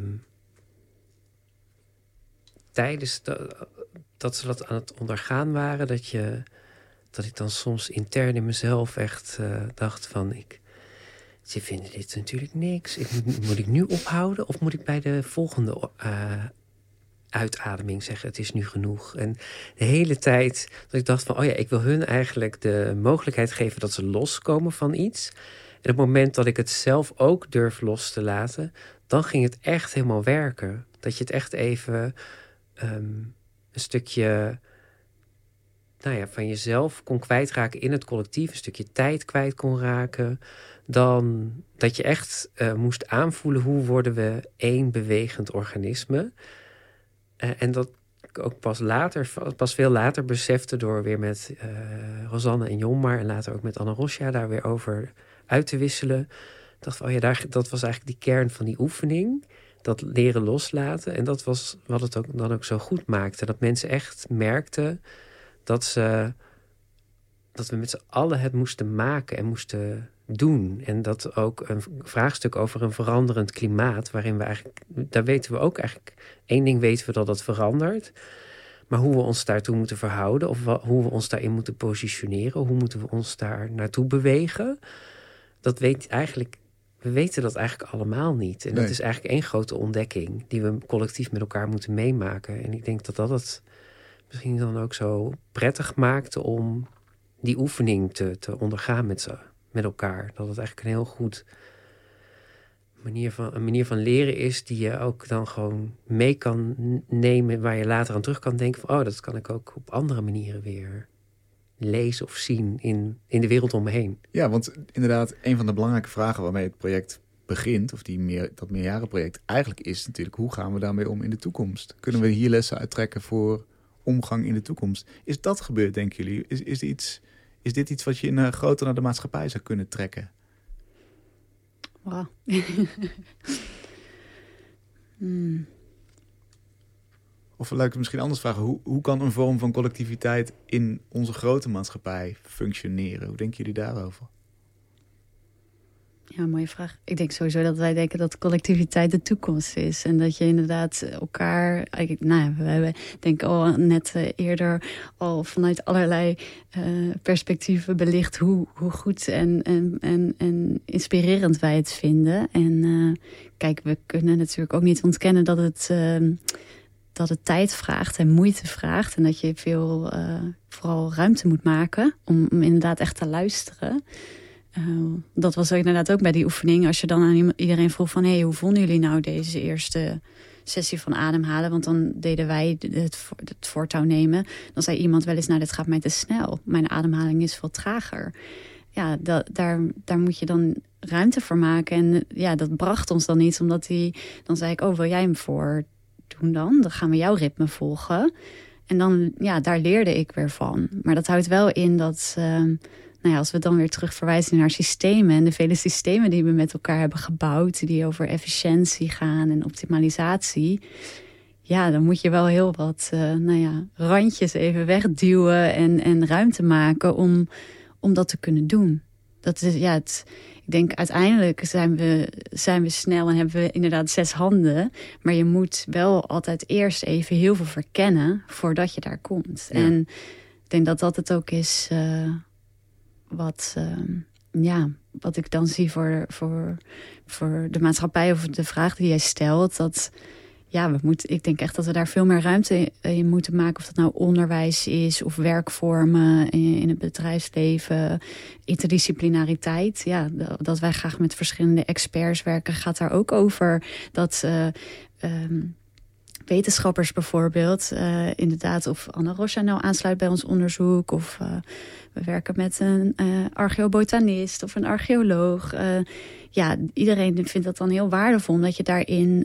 tijdens dat ze dat aan het ondergaan waren, dat ik dan soms intern in mezelf echt dacht van, ze vinden dit natuurlijk niks. Moet ik nu ophouden of moet ik bij de volgende uitademing zeggen, het is nu genoeg? En de hele tijd dat ik dacht van, ik wil hun eigenlijk de mogelijkheid geven dat ze loskomen van iets. En op het moment dat ik het zelf ook durf los te laten, dan ging het echt helemaal werken. Dat je het echt even een stukje van jezelf kon kwijtraken in het collectief. Een stukje tijd kwijt kon raken. Dan dat je echt moest aanvoelen hoe worden we één bewegend organisme. En dat ik ook pas veel later besefte door weer met Rosanne en Jonmar en later ook met Anna Rocha daar weer over uit te wisselen. Ik dacht van, dat was eigenlijk die kern van die oefening. Dat leren loslaten. En dat was wat het ook dan ook zo goed maakte. Dat mensen echt merkten dat we met z'n allen het moesten maken en moesten doen. En dat ook een vraagstuk over een veranderend klimaat, waarin we eigenlijk, daar weten we ook eigenlijk, één ding weten we dat verandert. Maar hoe we ons daartoe moeten verhouden, of hoe we ons daarin moeten positioneren, hoe moeten we ons daar naartoe bewegen, we weten dat eigenlijk allemaal niet. En dat is eigenlijk één grote ontdekking die we collectief met elkaar moeten meemaken. En ik denk dat het misschien dan ook zo prettig maakte om die oefening te ondergaan met elkaar. Dat het eigenlijk een heel goed een manier van leren is die je ook dan gewoon mee kan nemen, waar je later aan terug kan denken van, dat kan ik ook op andere manieren weer lezen of zien in de wereld om me heen. Ja, want inderdaad, een van de belangrijke vragen waarmee het project begint, of dat meerjarenproject, eigenlijk is natuurlijk, hoe gaan we daarmee om in de toekomst? Kunnen we hier lessen uittrekken voor omgang in de toekomst? Is dat gebeurd, denken jullie? Is dit iets wat je groter naar de maatschappij zou kunnen trekken? Wow. Of laat ik het misschien anders vragen. Hoe kan een vorm van collectiviteit in onze grote maatschappij functioneren? Hoe denken jullie daarover? Ja, mooie vraag. Ik denk sowieso dat wij denken dat collectiviteit de toekomst is. En dat je inderdaad elkaar... we denken al net eerder al vanuit allerlei perspectieven belicht hoe goed en inspirerend wij het vinden. En kijk, we kunnen natuurlijk ook niet ontkennen dat het tijd vraagt en moeite vraagt. En dat je veel vooral ruimte moet maken om inderdaad echt te luisteren. Dat was inderdaad ook bij die oefening. Als je dan aan iedereen vroeg van, hoe vonden jullie nou deze eerste sessie van ademhalen? Want dan deden wij het voortouw nemen. Dan zei iemand wel eens, dit gaat mij te snel. Mijn ademhaling is veel trager. Ja, daar moet je dan ruimte voor maken. En dat bracht ons dan niet, omdat dan zei ik, wil jij hem voor doen dan? Dan gaan we jouw ritme volgen. En dan, daar leerde ik weer van. Maar dat houdt wel in dat... als we dan weer terug verwijzen naar systemen... en de vele systemen die we met elkaar hebben gebouwd... die over efficiëntie gaan en optimalisatie... dan moet je wel heel wat randjes even wegduwen... en ruimte maken om dat te kunnen doen. Dat is, ik denk uiteindelijk zijn we snel en hebben we inderdaad 6 handen. Maar je moet wel altijd eerst even heel veel verkennen... voordat je daar komt. Ja. En ik denk dat dat het ook is... wat ik dan zie voor de maatschappij of de vraag die jij stelt. Dat ik denk echt dat we daar veel meer ruimte in moeten maken. Of dat nou onderwijs is of werkvormen in het bedrijfsleven. Interdisciplinariteit. Ja, dat wij graag met verschillende experts werken gaat daar ook over. Dat wetenschappers bijvoorbeeld, inderdaad, of Anna Rocha nou aansluit bij ons onderzoek, of we werken met een archeobotanist of een archeoloog. Iedereen vindt dat dan heel waardevol, omdat je daarin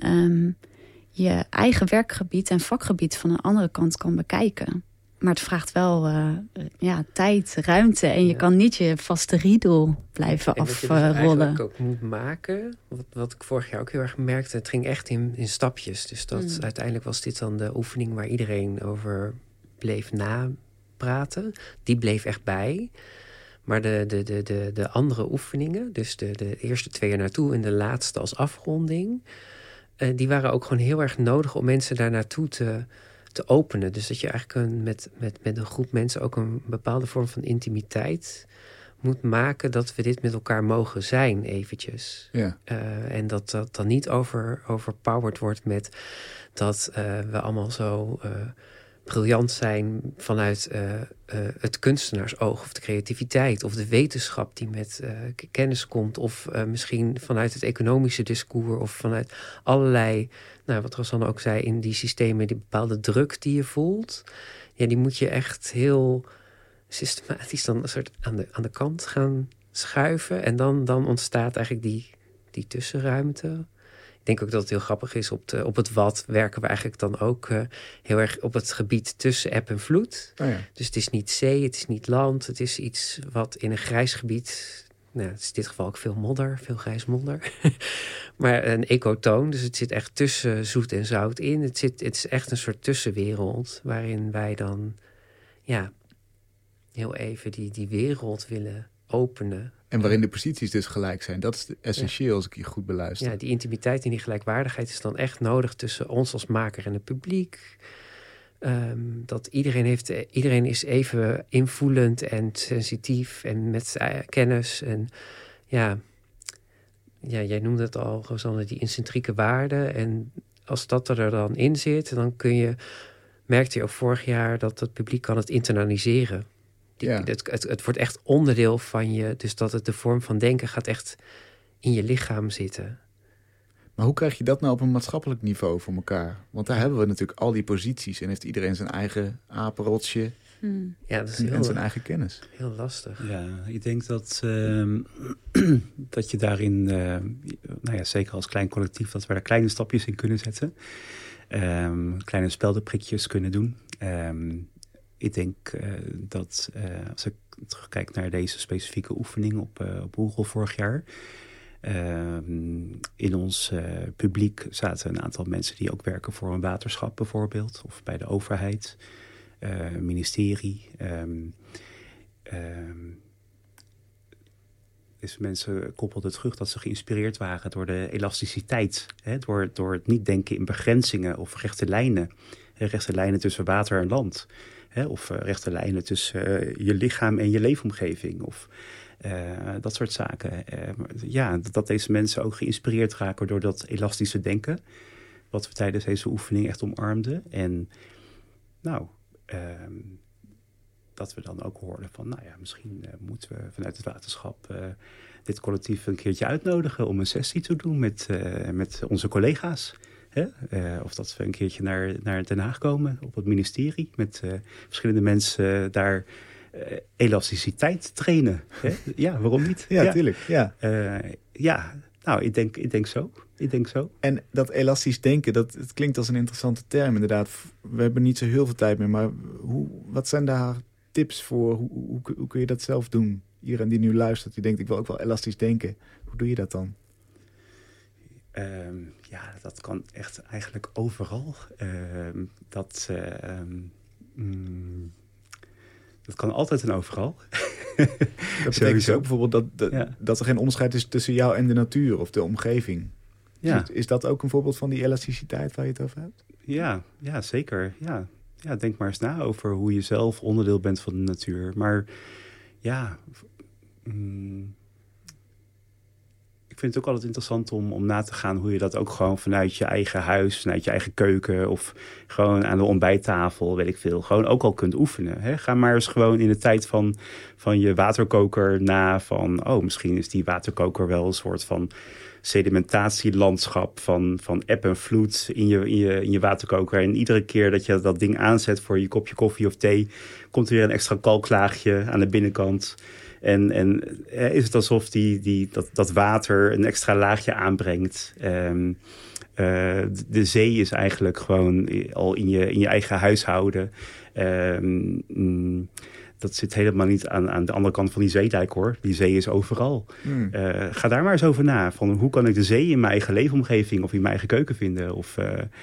je eigen werkgebied en vakgebied van een andere kant kan bekijken. Maar het vraagt wel tijd, ruimte. En je kan niet je vaste riedel blijven afrollen. En wat je dus eigenlijk ook moet maken. Wat ik vorig jaar ook heel erg merkte. Het ging echt in stapjes. Dus uiteindelijk was dit dan de oefening waar iedereen over bleef napraten. Die bleef echt bij. Maar de andere oefeningen, dus de eerste 2 jaar naartoe en de laatste als afronding, die waren ook gewoon heel erg nodig om mensen daar naartoe te openen. Dus dat je eigenlijk met een groep mensen ook een bepaalde vorm van intimiteit moet maken, dat we dit met elkaar mogen zijn eventjes. Ja. En dat dan niet overpowered wordt met dat we allemaal zo briljant zijn vanuit het kunstenaarsoog of de creativiteit of de wetenschap die met kennis komt, of misschien vanuit het economische discours of vanuit allerlei, wat Rosanne ook zei, in die systemen, die bepaalde druk die je voelt, die moet je echt heel systematisch dan een soort aan de kant gaan schuiven. En dan ontstaat eigenlijk die tussenruimte. Ik denk ook dat het heel grappig is. Op het wat werken we eigenlijk dan ook heel erg op het gebied tussen eb en vloed. Oh ja. Dus het is niet zee, het is niet land. Het is iets wat in een grijs gebied... het is in dit geval ook veel modder, veel grijs modder. Maar een ecotoon, dus het zit echt tussen zoet en zout in. Het is echt een soort tussenwereld waarin wij dan heel even die wereld willen openen. En waarin de posities dus gelijk zijn. Dat is essentieel als ik je goed beluister. Ja, die intimiteit en die gelijkwaardigheid is dan echt nodig tussen ons als maker en het publiek. Dat iedereen is even invoelend en sensitief en met kennis. En jij noemde het al, Rosanne, die incentrieke waarden. En als dat er dan in zit, dan merkte je ook vorig jaar dat het publiek kan het internaliseren. Het wordt echt onderdeel van je. Dus dat het de vorm van denken gaat echt in je lichaam zitten. Maar hoe krijg je dat nou op een maatschappelijk niveau voor elkaar? Want daar hebben we natuurlijk al die posities en heeft iedereen zijn eigen apenrotsje Ja, dat is en zijn eigen kennis. heel lastig. Ja, ik denk dat, dat je daarin, zeker als klein collectief, dat we daar kleine stapjes in kunnen zetten. Kleine speldenprikjes kunnen doen. Ik denk dat als ik terugkijk naar deze specifieke oefening op Oerol vorig jaar. In ons publiek zaten een aantal mensen die ook werken voor een waterschap bijvoorbeeld. Of bij de overheid, ministerie. Dus mensen koppelden terug dat ze geïnspireerd waren door de elasticiteit. Hè, door het niet denken in begrenzingen of rechte lijnen. Rechte lijnen tussen water en land. Hè, of rechte lijnen tussen je lichaam en je leefomgeving. Of dat soort zaken. Dat deze mensen ook geïnspireerd raken door dat elastische denken. Wat we tijdens deze oefening echt omarmden. En dat we dan ook hoorden van, misschien moeten we vanuit het waterschap dit collectief een keertje uitnodigen om een sessie te doen met onze collega's. Hè? Of dat we een keertje naar Den Haag komen op het ministerie met verschillende mensen daar elasticiteit trainen. Hè? Ja, waarom niet? Ja, tuurlijk. Ja. Ik denk zo. En dat elastisch denken, het klinkt als een interessante term inderdaad. We hebben niet zo heel veel tijd meer, maar wat zijn daar tips voor? Hoe kun je dat zelf doen? Iedereen die nu luistert, die denkt, ik wil ook wel elastisch denken. Hoe doe je dat dan? Dat kan echt eigenlijk overal. Dat kan altijd en overal. Dat betekent dus ook bijvoorbeeld dat er geen onderscheid is tussen jou en de natuur of de omgeving. Ja. Is dat ook een voorbeeld van die elasticiteit waar je het over hebt? Ja, zeker. Ja, denk maar eens na over hoe je zelf onderdeel bent van de natuur. Maar ik vind het ook altijd interessant om na te gaan hoe je dat ook gewoon vanuit je eigen huis, vanuit je eigen keuken of gewoon aan de ontbijttafel, weet ik veel, gewoon ook al kunt oefenen. Hè? Ga maar eens gewoon in de tijd van je waterkoker na van, misschien is die waterkoker wel een soort van sedimentatielandschap van eb en vloed in je waterkoker. En iedere keer dat je dat ding aanzet voor je kopje koffie of thee, komt er weer een extra kalklaagje aan de binnenkant. En is het alsof dat water een extra laagje aanbrengt. De zee is eigenlijk gewoon al in je eigen huishouden. Dat zit helemaal niet aan de andere kant van die zeedijk, hoor. Die zee is overal. Ga daar maar eens over na. Van hoe kan ik de zee in mijn eigen leefomgeving of in mijn eigen keuken vinden? Of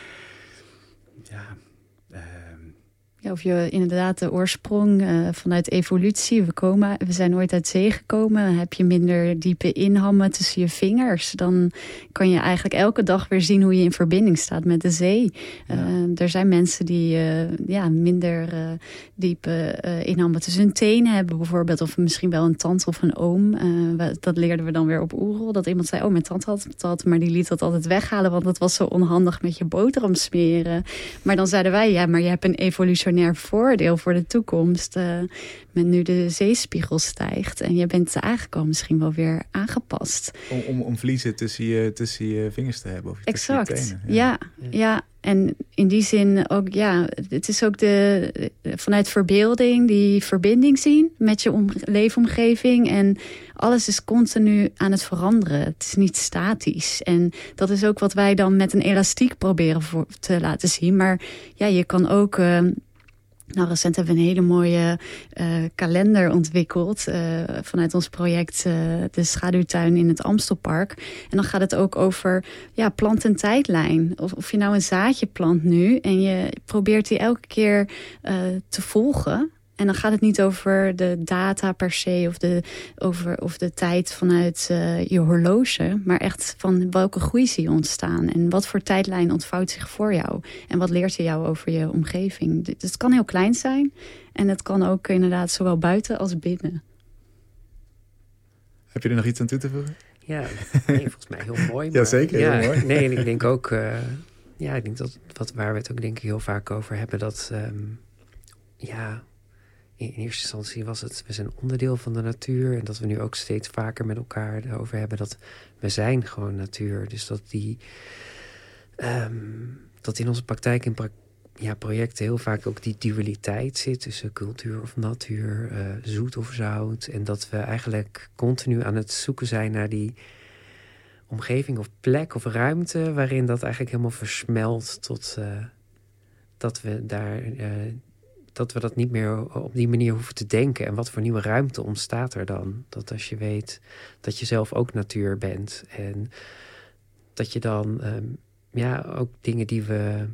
of je inderdaad de oorsprong vanuit evolutie. We zijn ooit uit zee gekomen. Heb je minder diepe inhammen tussen je vingers. Dan kan je eigenlijk elke dag weer zien hoe je in verbinding staat met de zee. Er zijn mensen die minder diepe inhammen tussen hun tenen hebben bijvoorbeeld. Of misschien wel een tante of een oom. Dat leerden we dan weer op Oerol. Dat iemand zei, mijn tante had dat. Maar die liet dat altijd weghalen. Want dat was zo onhandig met je boterham smeren. Maar dan zeiden wij, maar je hebt een evolutionair voordeel voor de toekomst. Met nu de zeespiegel stijgt. En je bent eigenlijk al misschien wel weer aangepast. Om vliezen tussen je vingers te hebben. Of exact. Tussen je tenen. Ja. En in die zin ook, het is ook vanuit verbeelding die verbinding zien met je leefomgeving. En alles is continu aan het veranderen. Het is niet statisch. En dat is ook wat wij dan met een elastiek proberen te laten zien. Maar je kan ook... recent hebben we een hele mooie kalender ontwikkeld vanuit ons project De Schaduwtuin in het Amstelpark. En dan gaat het ook over plant- en tijdlijn. Of je nou een zaadje plant nu en je probeert die elke keer te volgen. En dan gaat het niet over de data per se of de tijd vanuit je horloge. Maar echt van welke groei zie je ontstaan. En wat voor tijdlijn ontvouwt zich voor jou. En wat leert je jou over je omgeving. Dus het kan heel klein zijn. En het kan ook inderdaad zowel buiten als binnen. Heb je er nog iets aan toe te voegen? Ja, volgens mij heel mooi. Maar, zeker, heel mooi. Nee, en ik denk ook... ik denk dat waar we het ook denk ik heel vaak over hebben... dat in eerste instantie was het, we zijn onderdeel van de natuur. En dat we nu ook steeds vaker met elkaar erover hebben dat we zijn gewoon natuur. Dus dat in onze praktijk en projecten heel vaak ook die dualiteit zit tussen cultuur of natuur, zoet of zout. En dat we eigenlijk continu aan het zoeken zijn naar die omgeving of plek of ruimte waarin dat eigenlijk helemaal versmelt tot dat we dat niet meer op die manier hoeven te denken. En wat voor nieuwe ruimte ontstaat er dan? Dat als je weet dat je zelf ook natuur bent en dat je dan ook dingen die we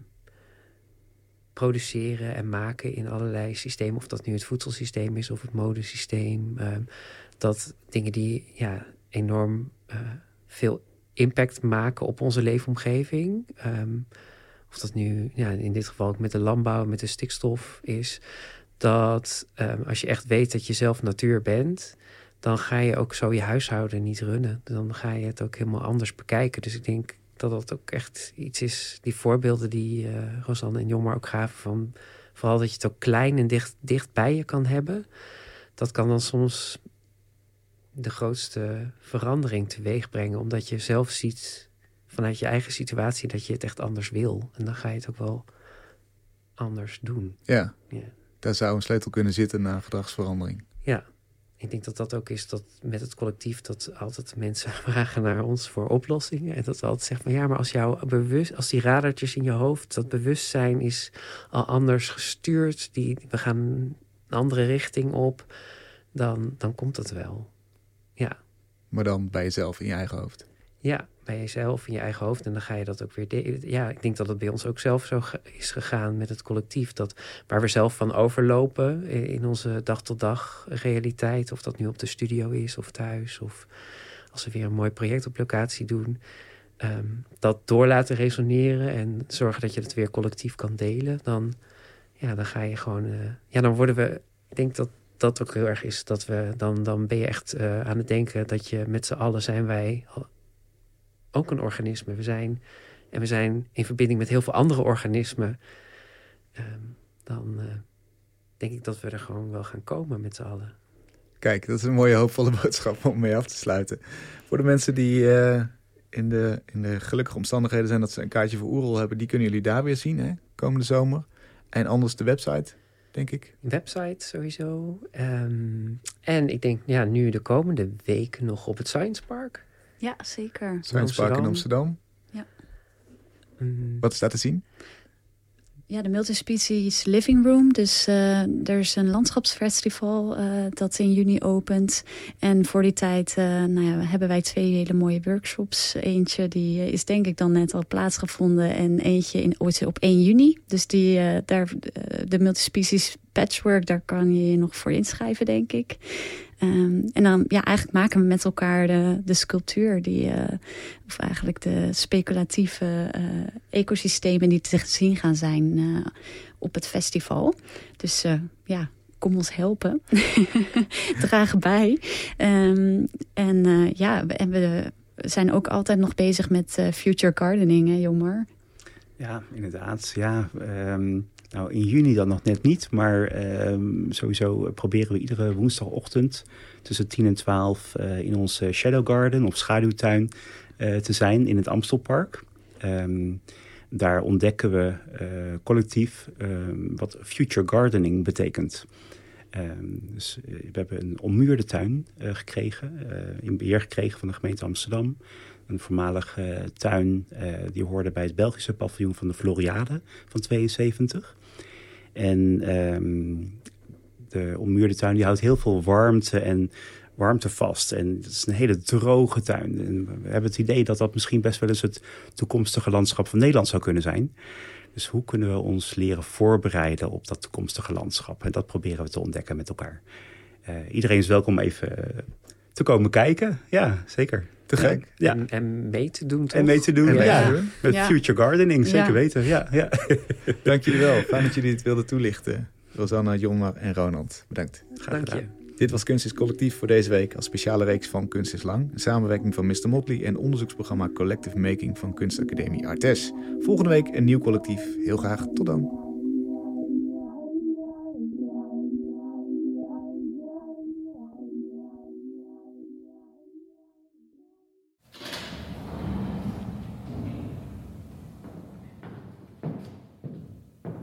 produceren en maken in allerlei systemen, of dat nu het voedselsysteem is of het modesysteem, dat dingen die enorm veel impact maken op onze leefomgeving, of dat nu in dit geval ook met de landbouw, met de stikstof is, dat als je echt weet dat je zelf natuur bent, dan ga je ook zo je huishouden niet runnen. Dan ga je het ook helemaal anders bekijken. Dus ik denk dat dat ook echt iets is, die voorbeelden die Rosanne en Jongmar ook gaven, van vooral dat je het ook klein en dicht bij je kan hebben. Dat kan dan soms de grootste verandering teweeg brengen, omdat je zelf ziet vanuit je eigen situatie dat je het echt anders wil. En dan ga je het ook wel anders doen. Ja, daar zou een sleutel kunnen zitten naar gedragsverandering. Ja, ik denk dat dat ook is dat met het collectief dat altijd mensen vragen naar ons voor oplossingen. En dat we altijd zeggen van maar als die radertjes in je hoofd, dat bewustzijn is al anders gestuurd, we gaan een andere richting op, dan komt het wel. Ja. Maar dan bij jezelf in je eigen hoofd. Ja, bij jezelf in je eigen hoofd. En dan ga je dat ook weer delen. Ik denk dat het bij ons ook zelf zo is gegaan met het collectief. Dat waar we zelf van overlopen in onze dag-tot-dag realiteit. Of dat nu op de studio is of thuis. Of als we weer een mooi project op locatie doen. Dat door laten resoneren en zorgen dat je het weer collectief kan delen. Dan ga je gewoon... dan worden we... Ik denk dat ook heel erg is dat we... Dan ben je echt aan het denken dat je met z'n allen zijn wij ook een organisme. We zijn in verbinding met heel veel andere organismen. Dan denk ik dat we er gewoon wel gaan komen met z'n allen. Kijk, dat is een mooie hoopvolle boodschap om mee af te sluiten. Voor de mensen die in de gelukkige omstandigheden zijn dat ze een kaartje voor Oerol hebben, die kunnen jullie daar weer zien, hè? Komende zomer. En anders de website, denk ik. Website sowieso. En ik denk nu de komende weken nog op het Science Park. Ja, zeker. Science Park in Amsterdam. Ja. Wat is daar te zien? Ja, de Multispecies Living Room. Dus er is een landschapsfestival dat in juni opent. En voor die tijd hebben wij 2 hele mooie workshops. Eentje die is denk ik dan net al plaatsgevonden. En eentje op 1 juni. Dus de Multispecies Patchwork, daar kan je nog voor inschrijven, denk ik. En dan eigenlijk maken we met elkaar de sculptuur of eigenlijk de speculatieve ecosystemen die te zien gaan zijn op het festival. Dus kom ons helpen. Dragen bij. We zijn ook altijd nog bezig met future gardening, hè, Jongmar? Ja, inderdaad. Ja, in juni dan nog net niet, maar sowieso proberen we iedere woensdagochtend tussen 10 en 12 in onze Shadow Garden of schaduwtuin te zijn in het Amstelpark. Daar ontdekken we collectief wat future gardening betekent. Dus we hebben een ommuurde tuin gekregen, in beheer gekregen van de gemeente Amsterdam. Een voormalige tuin die hoorde bij het Belgische paviljoen van de Floriade van 72. En de ommuurde tuin die houdt heel veel warmte vast. En het is een hele droge tuin. En we hebben het idee dat dat misschien best wel eens het toekomstige landschap van Nederland zou kunnen zijn. Dus hoe kunnen we ons leren voorbereiden op dat toekomstige landschap? En dat proberen we te ontdekken met elkaar. Iedereen is welkom even te komen kijken. Ja, zeker. Te gek. Ja. En mee te doen, toch? En mee te doen, met future gardening, zeker weten. Ja. Dank jullie wel. Fijn dat jullie het wilden toelichten. Rosanne, Jongmar en Ronald. Bedankt. Dank je. Dit was Kunst is Collectief voor deze week als speciale reeks van Kunst is Lang. Een samenwerking van Mr. Motley en onderzoeksprogramma Collective Making van Kunstacademie Artes. Volgende week een nieuw collectief. Heel graag tot dan.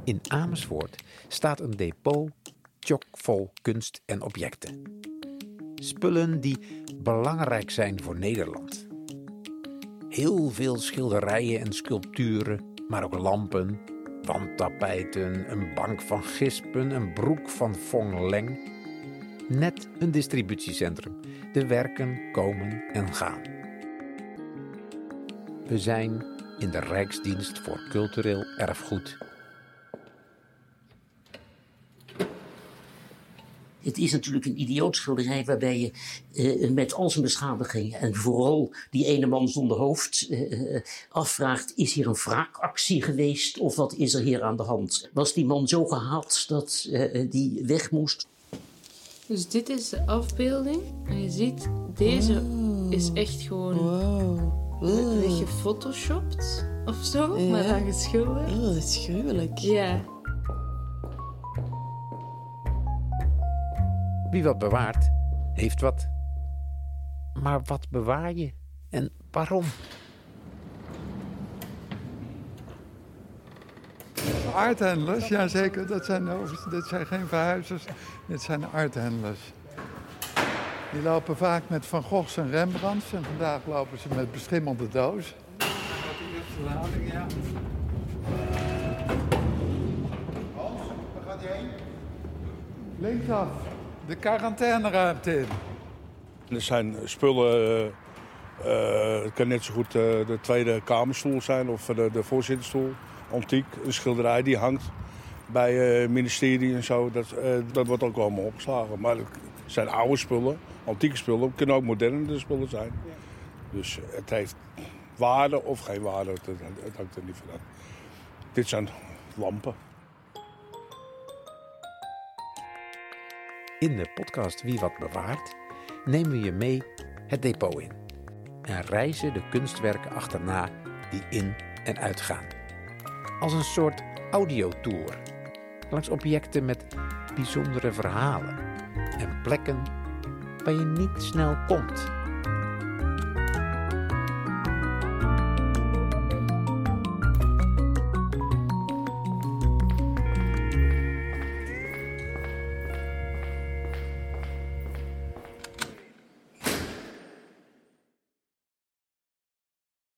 In Amersfoort staat een depot chockvol kunst en objecten. Spullen die belangrijk zijn voor Nederland. Heel veel schilderijen en sculpturen, maar ook lampen, wandtapijten, een bank van Gispen, een broek van Fong Leng. Net een distributiecentrum. De werken komen en gaan. We zijn in de Rijksdienst voor Cultureel Erfgoed. Het is natuurlijk een idioot schilderij waarbij je met al zijn beschadigingen en vooral die ene man zonder hoofd afvraagt, is hier een wraakactie geweest of wat is er hier aan de hand? Was die man zo gehaat dat die weg moest? Dus dit is de afbeelding en je ziet, deze is echt gewoon weggefotoshopt of zo, maar dan geschilderd. Oh, dat is gruwelijk. Ja. Wie wat bewaart, heeft wat. Maar wat bewaar je en waarom? Arthandlers, ja zeker. Dit zijn geen verhuizers, dit zijn arthandlers. Die lopen vaak met Van Goghs en Rembrandts en vandaag lopen ze met beschimmelde doos. Wat de eerste lading, ja. Hans, waar gaat hij heen? Linksaf, de quarantaineruimte in. Er zijn spullen, het kan net zo goed de tweede kamerstoel zijn of de voorzittersstoel. Antiek, een schilderij die hangt bij het ministerie en zo. Dat wordt ook allemaal opgeslagen. Maar het zijn oude spullen, antieke spullen. Het kunnen ook moderne spullen zijn. Dus het heeft waarde of geen waarde, het hangt er niet van. Dit zijn lampen. In de podcast Wie wat bewaart nemen we je mee het depot in. En reizen de kunstwerken achterna die in en uitgaan. Als een soort audiotour. Langs objecten met bijzondere verhalen. En plekken waar je niet snel komt.